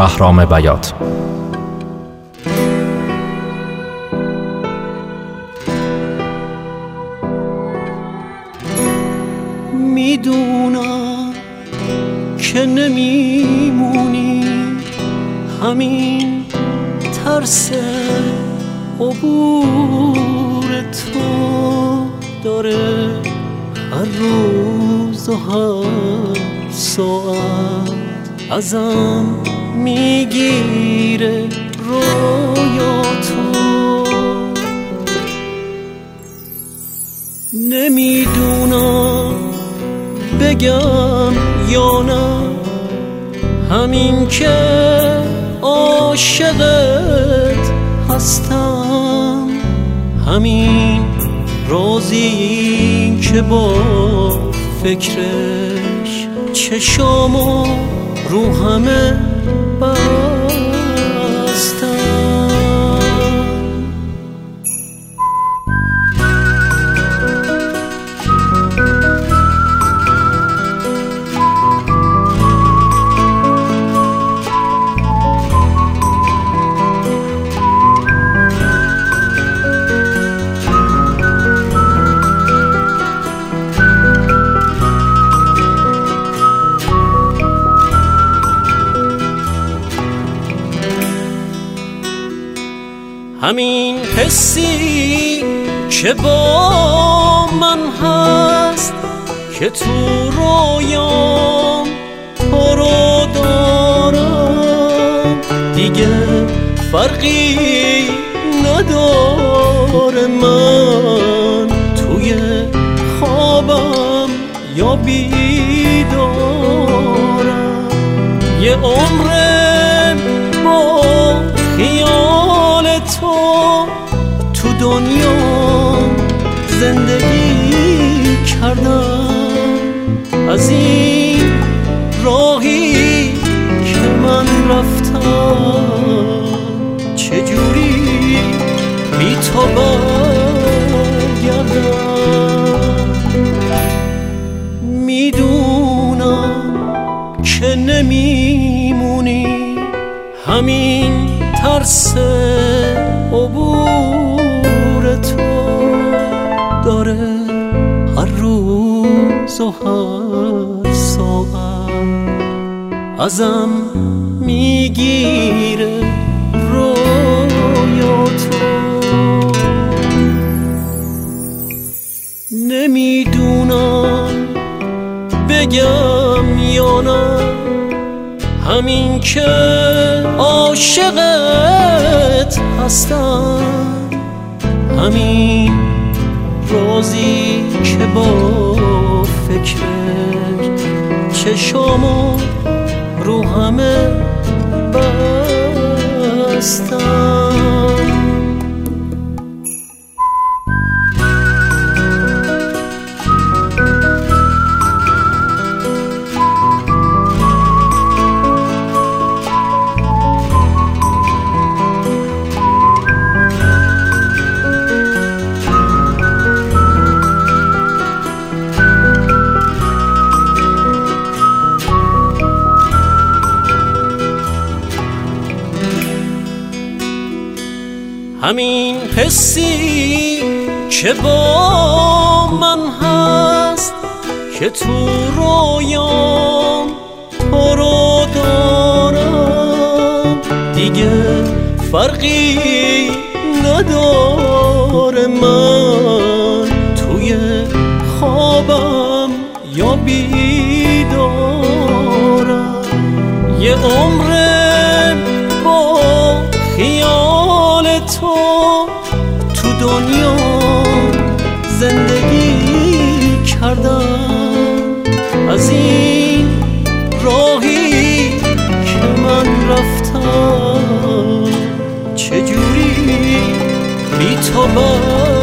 بهرام بیات. میدونم که نمیمونی، همین ترس عبور تو داره هر روز و هر ساعت ازم میگیره رویاتو. نمیدونم بگم یا نه، همین که عاشقت هستم، همین روزی که با فکرش چشامو رو همه بستم. همین حسی که با من هست، که تو رویام تو رو دارم، دیگه فرقی نداره من توی خوابم یا بیدارم. یه عمر با خیال تو دنیا زندگی کردم، از این راهی که من رفتم چجوری بی تو برگردم. میدونم که نمیمونی، همین ترس عبور تو داره هر روز و هر ساعت ازم میگیره رویاتو. نمیدونم بگم یا نه، همین که عاشقت هستم، همین روزی که با فکر چشامو رو همه بستم. همین حسی که با من هست، که تو رویام تو رو دارم، دیگه فرقی نداره من توی خوابم یا بیدارم. یه عمر با خیال تو دنیا زندگی کردم، از این راهی که من رفتم چجوری بی تو